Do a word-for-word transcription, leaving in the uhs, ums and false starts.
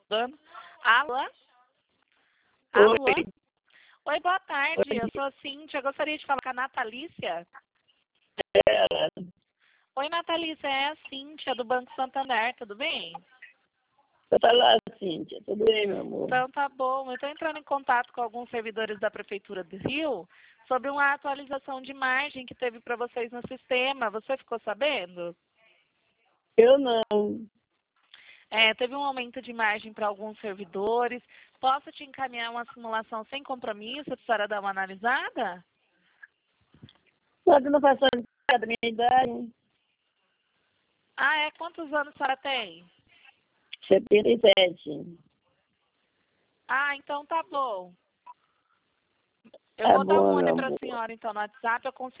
dando. Alô? Alô? Oi. Oi, boa tarde. Oi. Eu sou a Cíntia. Eu gostaria de falar com a Natalícia. Ela. Oi, Natalícia. É a Cíntia, do Banco Santander. Tudo bem? Tá lá, Cíntia. Tudo bem, meu amor? Então, tá bom. Eu estou entrando em contato com alguns servidores da Prefeitura do Rio sobre uma atualização de margem que teve para vocês no sistema. Você ficou sabendo? Eu não. É, teve um aumento de margem para alguns servidores. Posso te encaminhar uma simulação sem compromisso para a senhora dar uma analisada? Só que não faz só da minha idade. Ah, é? Quantos anos a senhora tem? setenta e sete. Ah, então tá bom. Eu Tá vou dar um bom, meu olho para a amor. senhora, então, no WhatsApp. Eu consigo